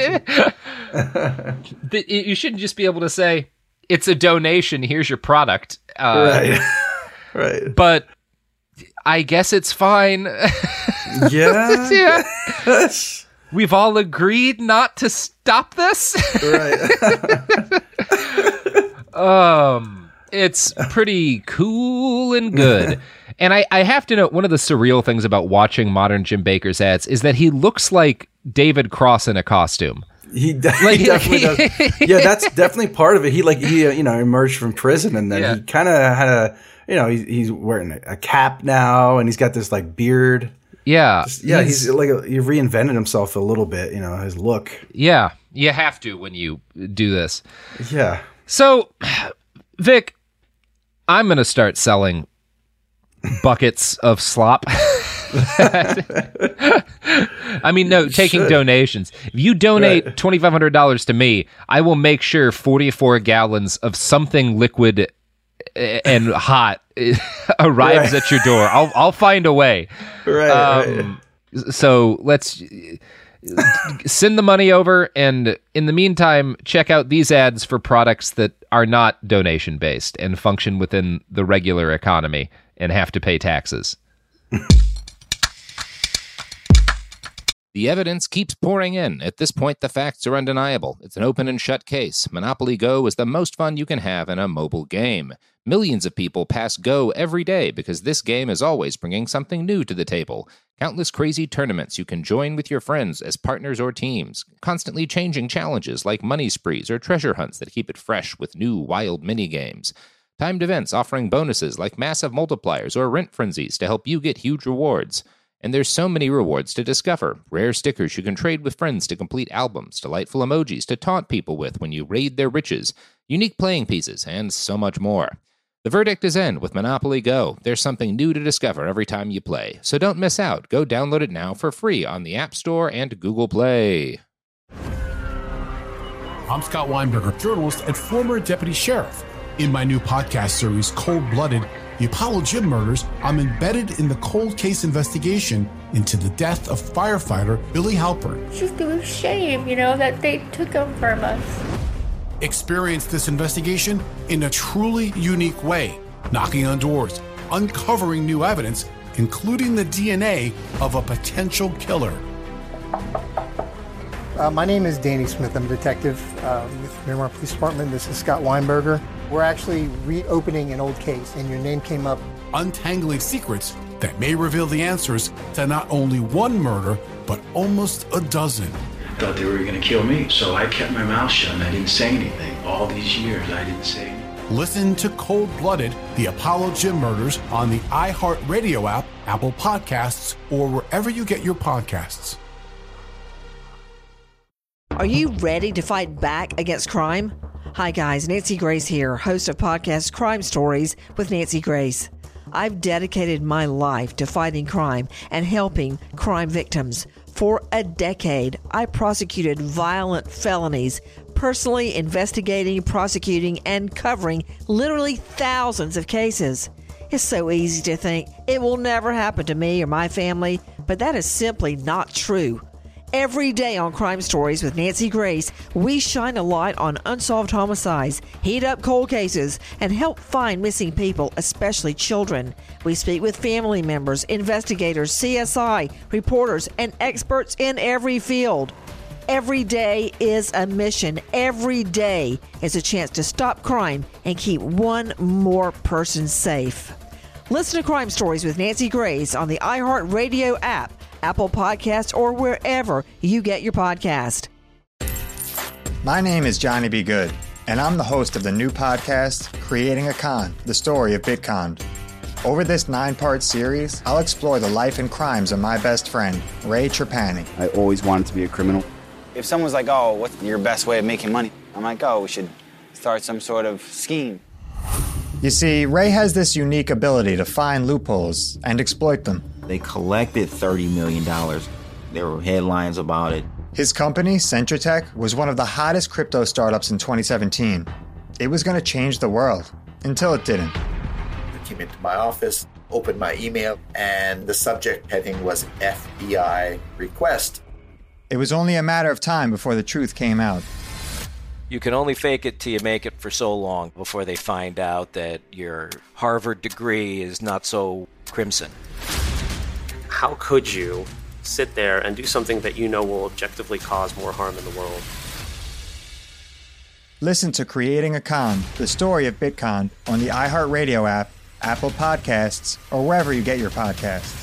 You shouldn't just be able to say, it's a donation, here's your product. Right. But I guess it's fine. Yeah. Yeah. We've all agreed not to stop this. Right. It's pretty cool and good. And I have to note, one of the surreal things about watching modern Jim Baker's ads is that he looks like David Cross in a costume. He definitely does. Yeah, that's definitely part of it. He emerged from prison, and then he kind of had he's wearing a cap now, and he's got this like beard. Yeah. He's like he reinvented himself a little bit, his look. Yeah, you have to when you do this. Yeah. So, Vic, I'm going to start selling buckets of slop. I mean, no, taking donations. If you donate $2,500 to me, I will make sure 44 gallons of something liquid and hot arrives at your door. I'll find a way. Right. So let's send the money over, and in the meantime, check out these ads for products that are not donation based and function within the regular economy and have to pay taxes. The evidence keeps pouring in. At this point, the facts are undeniable. It's an open and shut case. Monopoly Go is the most fun you can have in a mobile game. Millions of people pass Go every day because this game is always bringing something new to the table. Countless crazy tournaments you can join with your friends as partners or teams. Constantly changing challenges like money sprees or treasure hunts that keep it fresh with new wild mini-games. Timed events offering bonuses like massive multipliers or rent frenzies to help you get huge rewards. And there's so many rewards to discover. Rare stickers you can trade with friends to complete albums, delightful emojis to taunt people with when you raid their riches, unique playing pieces, and so much more. The verdict is in with Monopoly Go. There's something new to discover every time you play. So don't miss out. Go download it now for free on the App Store and Google Play. I'm Scott Weinberger, journalist and former deputy sheriff. In my new podcast series, Cold Blooded, The Apollo Gym Murders, I'm embedded in the cold case investigation into the death of firefighter Billy Halpern. It's just a shame, that they took him from us. Experience this investigation in a truly unique way, knocking on doors, uncovering new evidence, including the DNA of a potential killer. My name is Danny Smith. I'm a detective with Miramar Police Department. This is Scott Weinberger. We're actually reopening an old case, and your name came up. Untangling secrets that may reveal the answers to not only one murder, but almost a dozen. Thought they were going to kill me, so I kept my mouth shut and I didn't say anything. All these years, I didn't say anything. Listen to Cold Blooded, The Apollo Gym Murders on the iHeartRadio app, Apple Podcasts, or wherever you get your podcasts. Are you ready to fight back against crime? Hi guys, Nancy Grace here, host of podcast Crime Stories with Nancy Grace. I've dedicated my life to fighting crime and helping crime victims. For a decade, I prosecuted violent felonies, personally investigating, prosecuting, and covering literally thousands of cases. It's so easy to think it will never happen to me or my family, but that is simply not true. Every day on Crime Stories with Nancy Grace, we shine a light on unsolved homicides, heat up cold cases, and help find missing people, especially children. We speak with family members, investigators, CSI, reporters, and experts in every field. Every day is a mission. Every day is a chance to stop crime and keep one more person safe. Listen to Crime Stories with Nancy Grace on the iHeartRadio app, Apple Podcasts, or wherever you get your podcast. My name is Johnny B. Good, and I'm the host of the new podcast, Creating a Con, the story of Bitcon. Over this 9-part series, I'll explore the life and crimes of my best friend, Ray Trapani. I always wanted to be a criminal. If someone's like, oh, what's your best way of making money? I'm like, oh, we should start some sort of scheme. You see, Ray has this unique ability to find loopholes and exploit them. They collected $30 million. There were headlines about it. His company, Centratech, was one of the hottest crypto startups in 2017. It was going to change the world, until it didn't. I came into my office, opened my email, and the subject heading was FBI request. It was only a matter of time before the truth came out. You can only fake it till you make it for so long before they find out that your Harvard degree is not so crimson. How could you sit there and do something that you know will objectively cause more harm in the world? Listen to Creating a Con, the story of Bitcon, on the iHeartRadio app, Apple Podcasts, or wherever you get your podcasts.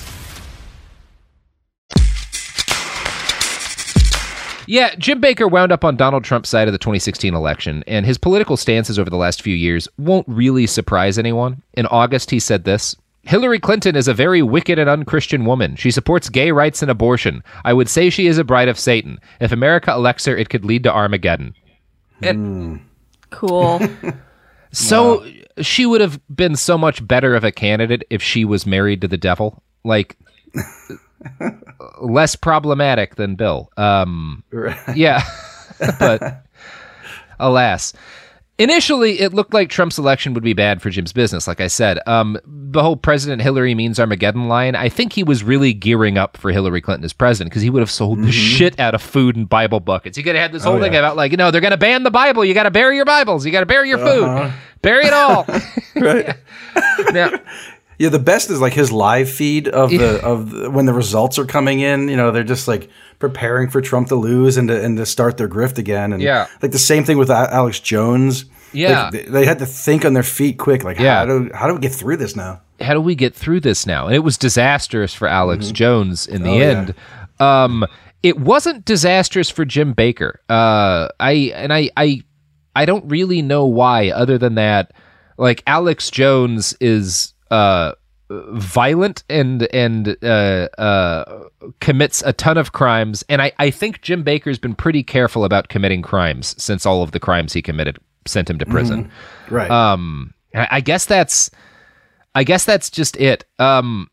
Yeah, Jim Baker wound up on Donald Trump's side of the 2016 election, and his political stances over the last few years won't really surprise anyone. In August, he said this, Hillary Clinton is a very wicked and unchristian woman. She supports gay rights and abortion. I would say she is a bride of Satan. If America elects her, it could lead to Armageddon. Cool. So she would have been so much better of a candidate if she was married to the devil. Like, less problematic than Bill. Yeah. But alas. Initially, it looked like Trump's election would be bad for Jim's business, like I said. The whole President Hillary means Armageddon line, I think he was really gearing up for Hillary Clinton as president because he would have sold the shit out of food and Bible buckets. He could have had this whole thing about, like, they're going to ban the Bible. You got to bury your Bibles. You got to bury your food. Bury it all. Right. Now, yeah, the best is like his live feed of when the results are coming in. They're just like preparing for Trump to lose and to start their grift again. And like the same thing with Alex Jones. Yeah, like they had to think on their feet quick. Like, how do we get through this now? How do we get through this now? And it was disastrous for Alex Jones in the end. It wasn't disastrous for Jim Baker. I don't really know why, other than that, like, Alex Jones is violent and commits a ton of crimes, and I think Jim Baker's been pretty careful about committing crimes since all of the crimes he committed sent him to prison. Right. I guess that's just it. And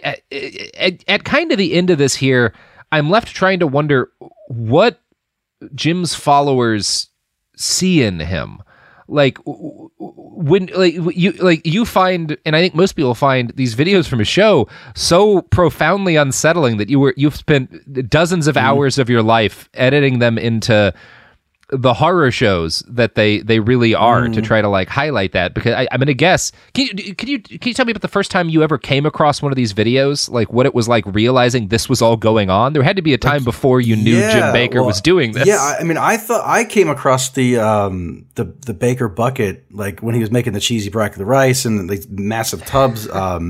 at kind of the end of this here, I'm left trying to wonder what Jim's followers see in him. Like, when you find, and I think most people find these videos from his show so profoundly unsettling that you've spent dozens of hours of your life editing them into the horror shows that they really are, to try to like highlight that. Because I'm gonna guess, can you tell me about the first time you ever came across one of these videos, like what it was like realizing this was all going on? There had to be a time before you knew Jim Baker was doing this. Yeah, I mean, I thought I came across the Baker bucket like when he was making the cheesy broccoli rice and the massive tubs.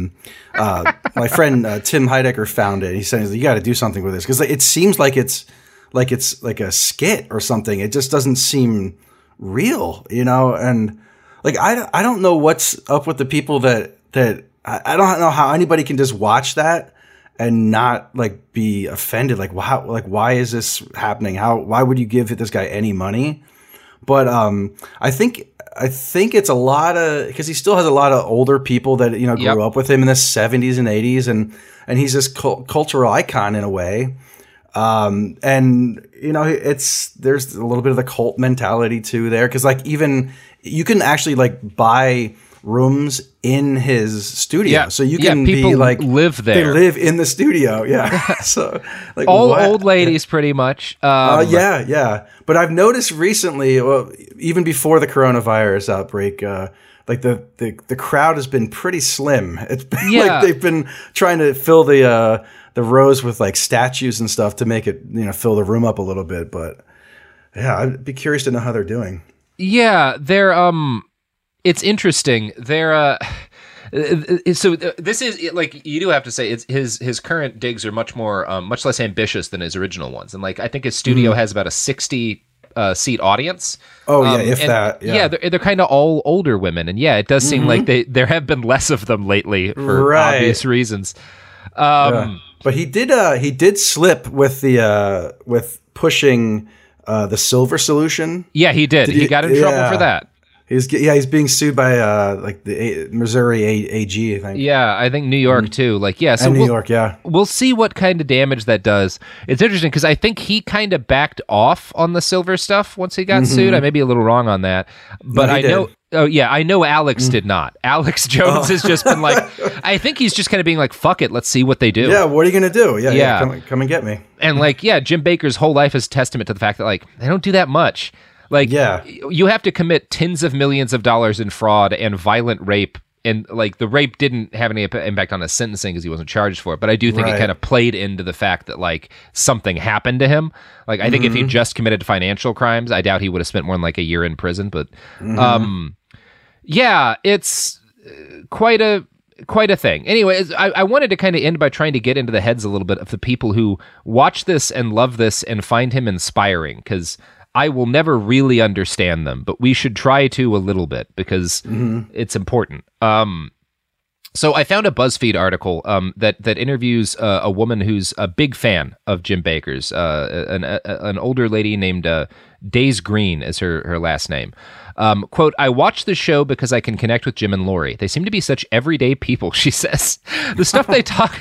My friend Tim Heidecker found it. He said, "You got to do something with this," because it seems like it's like a skit or something. It just doesn't seem real, and like I don't know what's up with the people that I don't know how anybody can just watch that and not like be offended. Like, wow, like why is this happening? Why would you give this guy any money? But I think it's a lot of, because he still has a lot of older people that grew up with him in the 70s and 80s, and he's this cultural icon in a way. And there's a little bit of the cult mentality too there, because like even you can actually like buy rooms in his studio, so you can people be like live there. They live in the studio, so like all old ladies, pretty much. Yeah. But I've noticed recently, well, even before the coronavirus outbreak, like the crowd has been pretty slim. It's been like they've been trying to fill the rows with like statues and stuff to make it, fill the room up a little bit. But yeah, I'd be curious to know how they're doing. Yeah, they're it's interesting. They're so this is like, you do have to say, it's his current digs are much less ambitious than his original ones, and like I think his studio has about a 60 seat audience. They're kind of all older women, and it does seem like there have been less of them lately for obvious reasons. But he did slip with the with pushing the silver solution. Yeah, he did. He got in trouble for that. He's being sued by like the Missouri AG, I think. Yeah, I think New York too. Like, yeah, so and New York, we'll see what kind of damage that does. It's interesting because I think he kind of backed off on the silver stuff once he got sued. I may be a little wrong on that, but I know. Oh yeah, I know Alex did not. Alex Jones has just been like, I think he's just kind of being like, fuck it, let's see what they do. Yeah, what are you gonna do? Yeah. Come and get me. And like, Jim Baker's whole life is testament to the fact that like they don't do that much. Like, you have to commit tens of millions of dollars in fraud and violent rape, and like the rape didn't have any impact on his sentencing because he wasn't charged for it. But I do think it kind of played into the fact that like something happened to him. Like, I think if he just committed financial crimes, I doubt he would have spent more than like a year in prison. But it's quite a thing. Anyways, I wanted to kind of end by trying to get into the heads a little bit of the people who watch this and love this and find him inspiring, because I will never really understand them, but we should try to a little bit because it's important. So I found a BuzzFeed article that interviews a woman who's a big fan of Jim Bakker's, an older lady named Days Green is her last name. Quote, I watch the show because I can connect with Jim and Lori. They seem to be such everyday people, she says. The stuff they talk...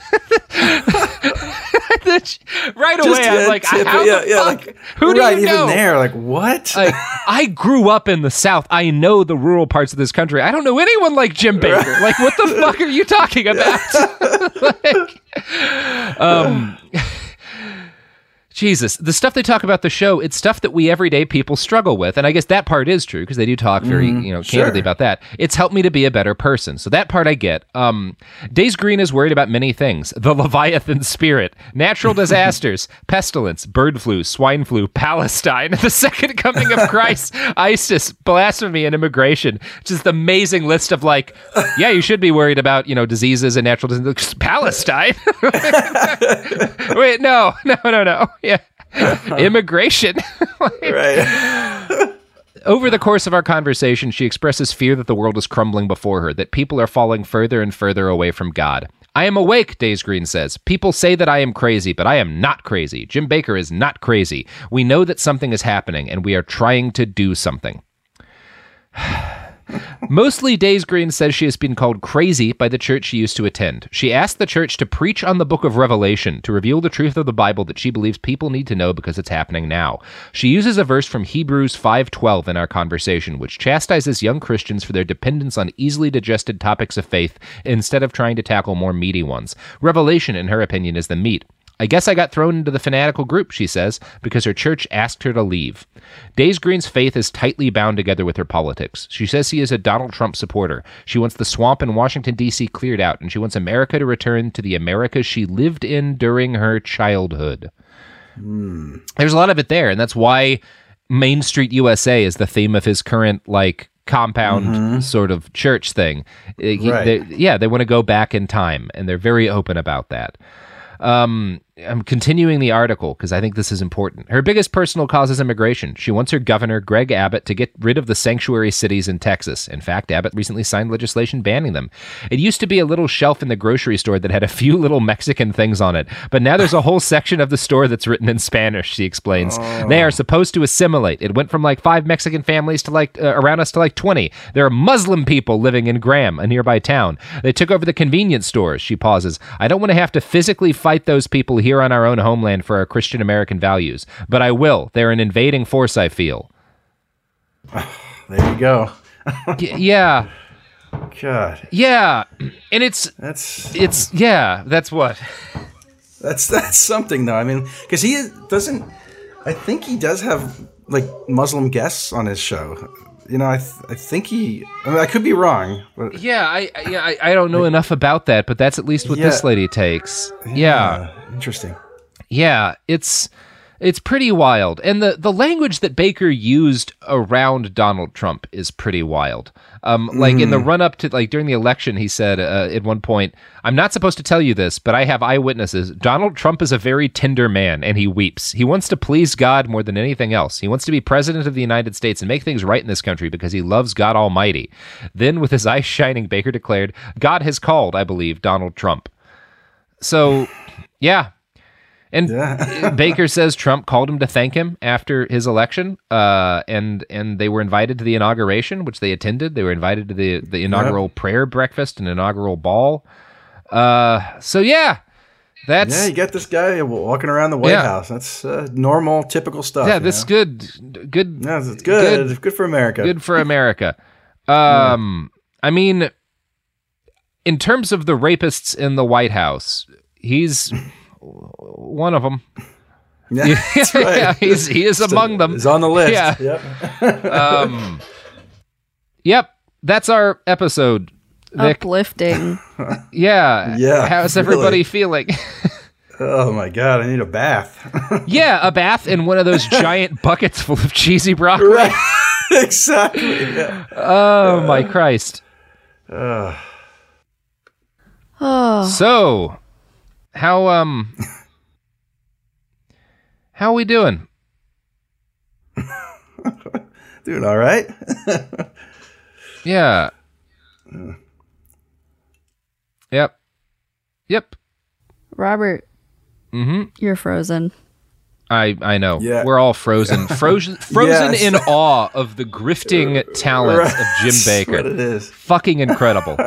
right away, I'm like, how the fuck? Like, who do you know? Even there, like, what? Like, I grew up in the South. I know the rural parts of this country. I don't know anyone like Jim Bakker. Right. Like, what the fuck are you talking about? Jesus, the stuff they talk about the show, it's stuff that we everyday people struggle with. And I guess that part is true because they do talk very, candidly about that. It's helped me to be a better person. So that part I get. Days Green is worried about many things. The Leviathan spirit, natural disasters, pestilence, bird flu, swine flu, Palestine, the second coming of Christ, ISIS, blasphemy, and immigration. Which is the amazing list of like, yeah, you should be worried about, diseases and natural diseases. Palestine? Wait, no. Yeah. Immigration. Right. Over the course of our conversation, she expresses fear that the world is crumbling before her, that people are falling further and further away from God. I am awake, Days Green says. People say that I am crazy, but I am not crazy. Jim Bakker is not crazy. We know that something is happening, and we are trying to do something. Mostly, Days Green says she has been called crazy by the church she used to attend. She asked the church to preach on the book of Revelation, to reveal the truth of the Bible that she believes people need to know because it's happening now. She uses a verse from Hebrews 5:12 in our conversation, which chastises young Christians for their dependence on easily digested topics of faith instead of trying to tackle more meaty ones. Revelation, in her opinion, is the meat. I guess I got thrown into the fanatical group, she says, because her church asked her to leave. Days Green's faith is tightly bound together with her politics. She says she is a Donald Trump supporter. She wants the swamp in Washington, D.C. cleared out, and she wants America to return to the America she lived in during her childhood. There's a lot of it there, and that's why Main Street USA is the theme of his current, compound sort of church thing. They want to go back in time, and they're very open about that. I'm continuing the article because I think this is important. Her biggest personal cause is immigration. She wants her governor, Greg Abbott, to get rid of the sanctuary cities in Texas. In fact, Abbott recently signed legislation banning them. It used to be a little shelf in the grocery store that had a few little Mexican things on it, but now there's a whole section of the store that's written in Spanish, she explains. They are supposed to assimilate. It went from 5 Mexican families to around us to 20. There are Muslim people living in Graham, a nearby town. They took over the convenience stores, she pauses. I don't want to have to physically fight those people here on our own homeland for our Christian American values, but I will. They're an invading force, I feel. There you go. Yeah. God. Yeah. And that's what. That's something though. I mean, because I think he does have Muslim guests on his show. I think I could be wrong. But I don't know enough about that, but that's at least what this lady takes. Yeah. Interesting. Yeah, it's pretty wild. And the language that Bakker used around Donald Trump is pretty wild. In the run-up to, during the election, he said at one point, I'm not supposed to tell you this, but I have eyewitnesses. Donald Trump is a very tender man, and he weeps. He wants to please God more than anything else. He wants to be president of the United States and make things right in this country because he loves God Almighty. Then, with his eyes shining, Bakker declared, God has called, I believe, Donald Trump. So, yeah. And Bakker says Trump called him to thank him after his election, and they were invited to the inauguration, which they attended. They were invited to the inaugural prayer breakfast and inaugural ball. So yeah, you got this guy walking around the White House. That's normal, typical stuff. Yeah, this good. Yeah, it's good. Good for America. Good for America. I mean, in terms of the rapists in the White House, he's one of them. Yeah, that's right. He is among them. He's on the list. Yeah. Yep. Yep. That's our episode. Vic. Uplifting. Yeah. How's everybody feeling? Oh my God, I need a bath. Yeah, a bath in one of those giant buckets full of cheesy broccoli. Right. Exactly. Yeah. Oh my Christ. So, how are we doing? Doing all right. Yeah. Yep. Robert, you're frozen. I know. Yeah. We're all frozen. Frozen Yes. in awe of the grifting talents of Jim Bakker. That's what it is. Fucking incredible.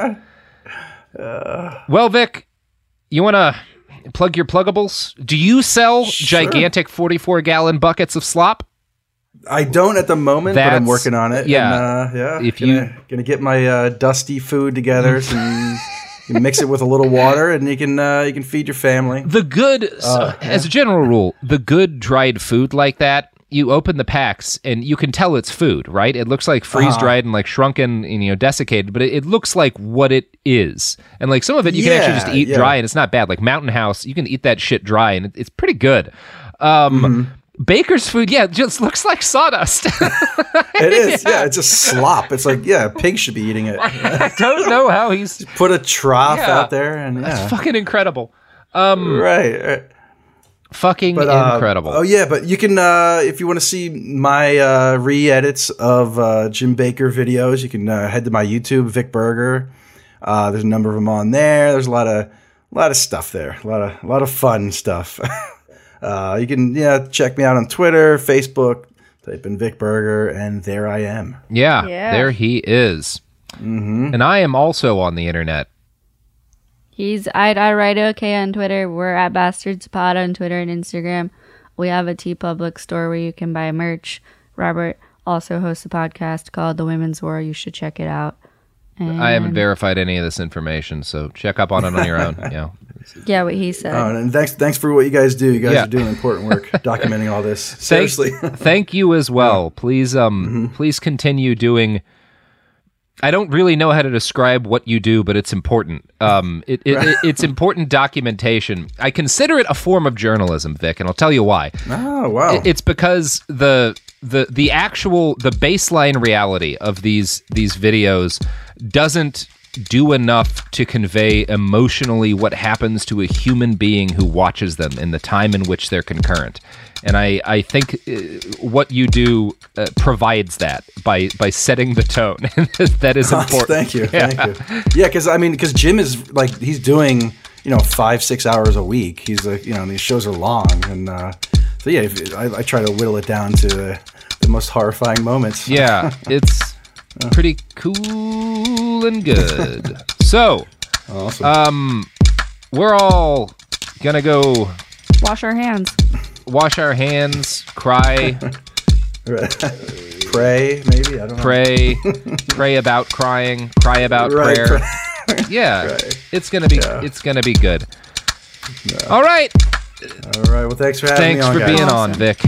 Well, Vic, you want to plug your pluggables? Do you sell gigantic 44-gallon buckets of slop? I don't at the moment, but I'm working on it. Yeah. And, if gonna get my dusty food together, you mix it with a little water, and you can feed your family. The good, as a general rule, the good dried food like that, you open the packs and you can tell it's food, right? It looks like freeze-dried and like shrunken and desiccated, but it looks like what it is. And like some of it you can actually just eat dry, and it's not bad. Like Mountain House, you can eat that shit dry, and it's pretty good. Baker's food, just looks like sawdust. It is, it's just slop. It's like, a pig should be eating it. I don't know how he's... Put a trough out there, and That's fucking incredible. Right. Fucking incredible. But you can, if you want to see my re-edits of Jim Bakker videos, you can head to my YouTube, Vic Berger. There's a number of them on there. There's a lot of stuff there. A lot of fun stuff. You can check me out on Twitter, Facebook, type in Vic Berger, and there I am. Yeah. There he is. And I am also on the internet. He's I write okay on Twitter. We're at BastardsPod on Twitter and Instagram. We have a TeePublic store where you can buy merch. Robert also hosts a podcast called The Women's War. You should check it out. And I haven't verified any of this information, so check up on it on your own. Yeah, what he said. And thanks for what you guys do. You guys are doing important work documenting all this. Seriously. Thank you as well. Please please continue doing. I don't really know how to describe what you do, but it's important. It's important documentation. I consider it a form of journalism, Vic, and I'll tell you why. Oh, wow. It's because the baseline reality of these videos doesn't do enough to convey emotionally what happens to a human being who watches them in the time in which they're concurrent. And I think what you do provides that by setting the tone. That is important. Thank you. Yeah, because Jim is like, he's doing 5-6 hours a week. He's like, these shows are long, and I try to whittle it down to the most horrifying moments. Yeah, it's pretty cool and good. So, awesome. We're all gonna go wash our hands, cry, pray, maybe. I don't know. Pray about crying, cry about prayer. It's gonna be good. All right. Well, thanks for having me on. Thanks for being on, Vic.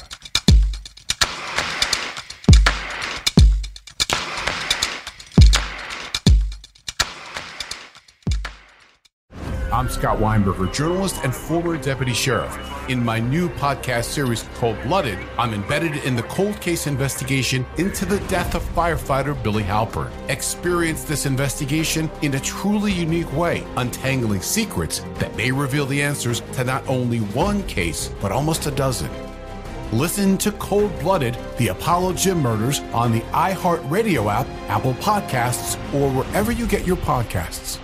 I'm Scott Weinberger, journalist and former deputy sheriff. In my new podcast series called Blooded, I'm embedded in the cold case investigation into the death of firefighter Billy Halpern. Experience this investigation in a truly unique way, untangling secrets that may reveal the answers to not only one case, but almost a dozen. Listen to Cold Blooded, the Apollo Gym Murders on the iHeartRadio app, Apple Podcasts, or wherever you get your podcasts.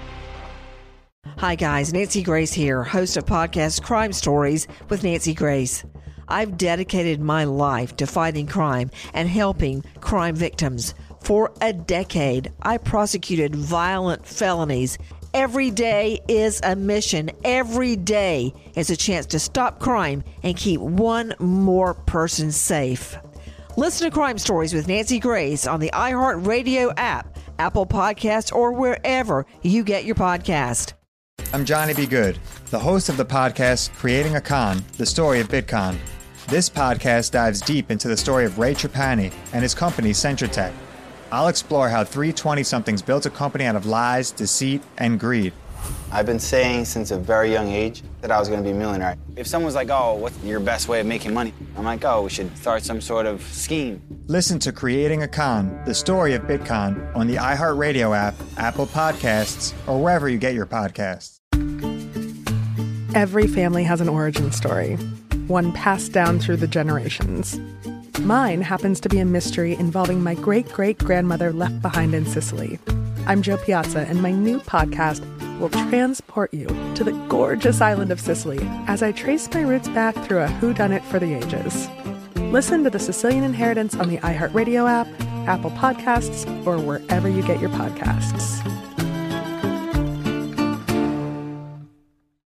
Hi guys, Nancy Grace here, host of podcast Crime Stories with Nancy Grace. I've dedicated my life to fighting crime and helping crime victims. For a decade, I prosecuted violent felonies. Every day is a mission. Every day is a chance to stop crime and keep one more person safe. Listen to Crime Stories with Nancy Grace on the iHeartRadio app, Apple Podcasts, or wherever you get your podcast. I'm Johnny B. Good, the host of the podcast Creating a Con, the story of Bitcon. This podcast dives deep into the story of Ray Trapani and his company Centratech. I'll explore how three 20-somethings built a company out of lies, deceit, and greed. I've been saying since a very young age that I was going to be a millionaire. If someone's like, oh, what's your best way of making money? I'm like, oh, we should start some sort of scheme. Listen to Creating a Con, the story of Bitcon on the iHeartRadio app, Apple Podcasts, or wherever you get your podcasts. Every family has an origin story, one passed down through the generations. Mine happens to be a mystery involving my great-great-grandmother left behind in Sicily. I'm Jo Piazza, and my new podcast, will transport you to the gorgeous island of Sicily as I trace my roots back through a whodunit for the ages. Listen to The Sicilian Inheritance on the iHeartRadio app, Apple Podcasts, or wherever you get your podcasts.